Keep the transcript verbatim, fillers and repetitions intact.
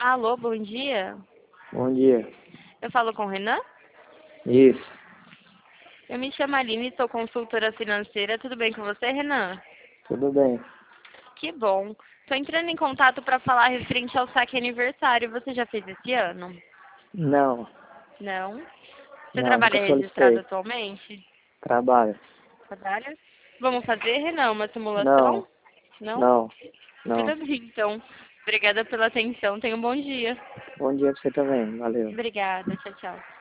Alô, bom dia. Bom dia. Eu falo com o Renan? Isso. Eu me chamo Aline, sou consultora financeira. Tudo bem com você, Renan? Tudo bem. Que bom. Estou entrando em contato para falar referente ao saque aniversário. Você já fez esse ano? Não. Não? Você Não, nunca trabalha registrado solicitei. atualmente? Trabalho. Trabalha? Vamos fazer, Renan, uma simulação? Não. Não? Não. Não. Tudo bem, então. Obrigada pela atenção. Tenha um bom dia. Bom dia pra você também. Valeu. Obrigada. Tchau, tchau.